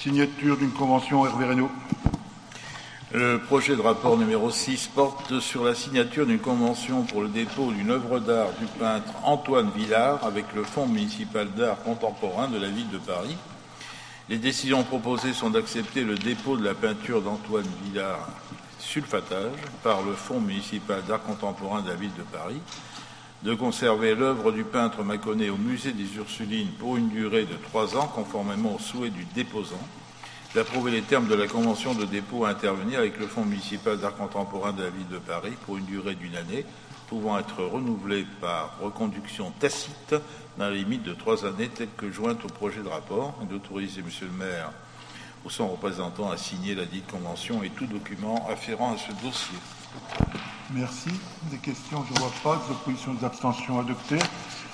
Signature d'une convention, Hervé Reynaud. Le projet de rapport numéro 6 porte sur la signature d'une convention pour le dépôt d'une œuvre d'art du peintre Antoine Villard avec le Fonds municipal d'art contemporain de la ville de Paris. Les décisions proposées sont d'accepter le dépôt de la peinture d'Antoine Villard Sulfatage par le Fonds municipal d'art contemporain de la ville de Paris, de conserver l'œuvre du peintre Mâconnais au musée des Ursulines pour une durée de 3 ans conformément au souhait du déposant, d'approuver les termes de la convention de dépôt à intervenir avec le Fonds municipal d'art contemporain de la ville de Paris pour une durée d'1 année, pouvant être renouvelée par reconduction tacite dans la limite de 3 années telle que jointe au projet de rapport, et d'autoriser Monsieur le maire ou son représentant à signer la dite convention et tout document afférent à ce dossier. Merci. Des questions, je ne vois pas. Des oppositions, des abstentions adoptées.